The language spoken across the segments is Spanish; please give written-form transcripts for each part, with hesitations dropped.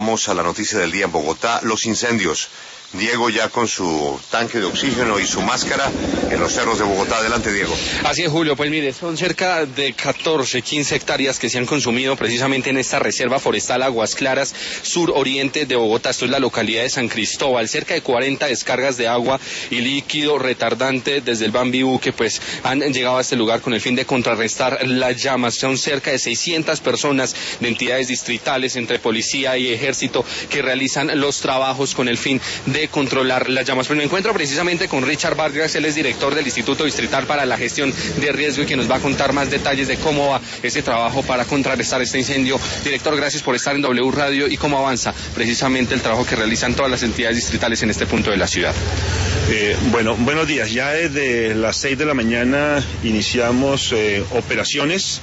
Vamos a la noticia del día en Bogotá, los incendios. Diego ya con su tanque de oxígeno y su máscara en los cerros de Bogotá. Adelante, Diego. Así es, Julio. Pues mire, son cerca de 14, 15 hectáreas que se han consumido precisamente en esta reserva forestal Aguas Claras, suroriente de Bogotá. Esto es la localidad de San Cristóbal. Cerca de 40 descargas de agua y líquido retardante desde el Bambibú que pues han llegado a este lugar con el fin de contrarrestar las llamas. Son cerca de 600 personas de entidades distritales entre policía y ejército que realizan los trabajos con el fin de controlar las llamas. Pero me encuentro precisamente con Richard Vargas, él es director del Instituto Distrital para la Gestión de Riesgo y que nos va a contar más detalles de cómo va ese trabajo para contrarrestar este incendio. Director, gracias por estar en W Radio y cómo avanza precisamente el trabajo que realizan todas las entidades distritales en este punto de la ciudad. Bueno, buenos días. Ya desde las 6 de la mañana iniciamos operaciones,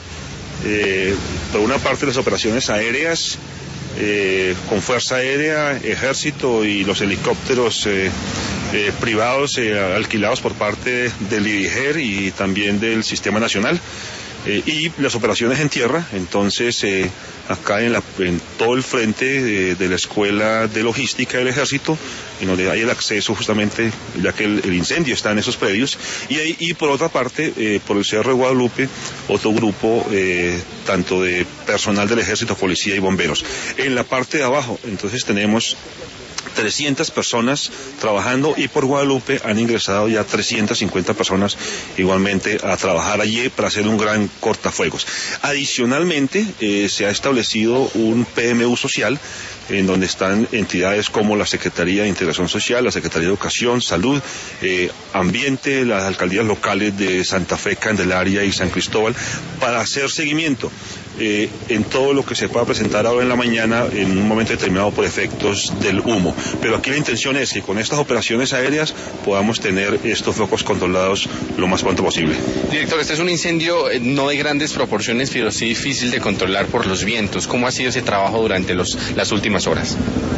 por una parte las operaciones aéreas, con Fuerza Aérea, Ejército y los helicópteros privados alquilados por parte del IDIGER y también del Sistema Nacional, y las operaciones en tierra. Entonces acá en todo el frente de la Escuela de Logística del Ejército, en donde hay el acceso justamente, ya que el incendio está en esos predios, y por otra parte, por el Cerro de Guadalupe, otro grupo tanto de personal del Ejército, policía y bomberos. En la parte de abajo, entonces tenemos 300 personas trabajando, y por Guadalupe han ingresado ya 350 personas igualmente a trabajar allí para hacer un gran cortafuegos. Adicionalmente, se ha establecido un PMU social en donde están entidades como la Secretaría de Integración Social, la Secretaría de Educación, Salud, Ambiente, las alcaldías locales de Santa Fe, Candelaria y San Cristóbal, para hacer seguimiento en todo lo que se pueda presentar ahora en la mañana en un momento determinado por efectos del humo. Pero aquí la intención es que con estas operaciones aéreas podamos tener estos focos controlados lo más pronto posible. Director, este es un incendio no de grandes proporciones, pero sí difícil de controlar por los vientos. ¿Cómo ha sido ese trabajo durante las últimas horas?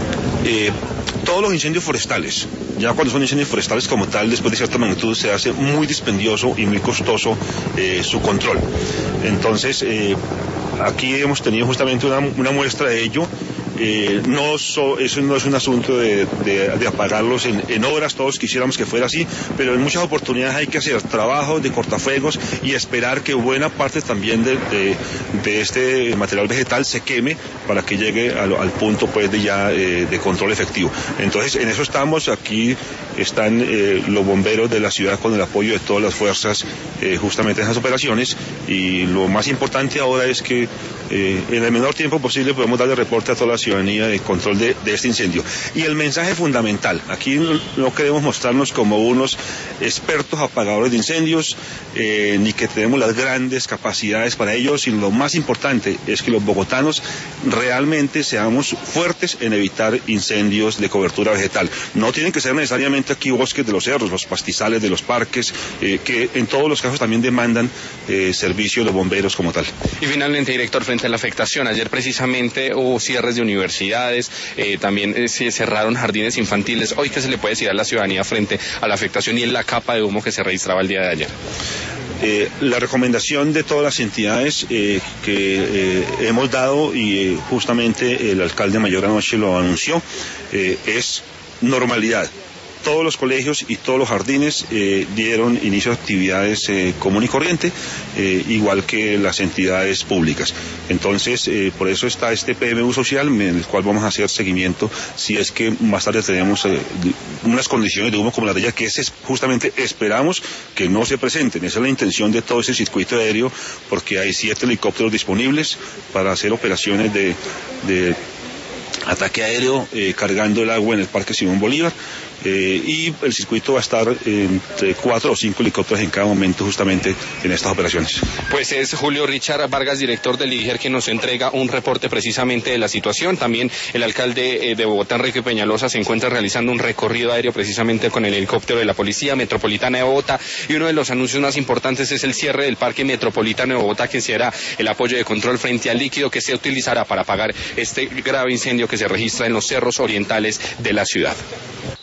Todos los incendios forestales, ya cuando son incendios forestales como tal, después de cierta magnitud, se hace muy dispendioso y muy costoso su control. Entonces, aquí hemos tenido justamente una muestra de ello. Eso no es un asunto de apagarlos en horas, todos quisiéramos que fuera así, pero en muchas oportunidades hay que hacer trabajo de cortafuegos y esperar que buena parte también de este material vegetal se queme para que llegue al punto pues de control efectivo. Entonces en eso estamos. Aquí están los bomberos de la ciudad con el apoyo de todas las fuerzas justamente en esas operaciones, y lo más importante ahora es que en el menor tiempo posible podemos darle reporte a toda la ciudadanía de control de este incendio. Y el mensaje fundamental, aquí no queremos mostrarnos como unos expertos apagadores de incendios, ni que tenemos las grandes capacidades para ello, sino lo más importante es que los bogotanos realmente seamos fuertes en evitar incendios de cobertura vegetal. No tienen que ser necesariamente aquí bosques de los cerros, los pastizales de los parques, que en todos los casos también demandan servicio de los bomberos como tal. Y finalmente, director, frente a la afectación, ayer precisamente hubo cierres de universidades, también se cerraron jardines infantiles. Hoy, ¿qué se le puede decir a la ciudadanía frente a la afectación y en la capa de humo que se registraba el día de ayer? La recomendación de todas las entidades que hemos dado, y justamente el alcalde mayor anoche lo anunció, es normalidad. Todos los colegios y todos los jardines dieron inicio a actividades común y corriente, igual que las entidades públicas. Entonces, por eso está este PMU social, en el cual vamos a hacer seguimiento si es que más tarde tenemos unas condiciones de humo como las de ella, que justamente esperamos que no se presenten. Esa es la intención de todo ese circuito aéreo, porque hay 7 helicópteros disponibles para hacer operaciones de ataque aéreo cargando el agua en el Parque Simón Bolívar. Y el circuito va a estar entre 4 o 5 helicópteros en cada momento justamente en estas operaciones. Pues es Julio Richard Vargas, director del IDIGER, que nos entrega un reporte precisamente de la situación. También el alcalde de Bogotá, Enrique Peñalosa, se encuentra realizando un recorrido aéreo precisamente con el helicóptero de la Policía Metropolitana de Bogotá, y uno de los anuncios más importantes es el cierre del Parque Metropolitano de Bogotá, que será el apoyo de control frente al líquido que se utilizará para apagar este grave incendio que se registra en los cerros orientales de la ciudad.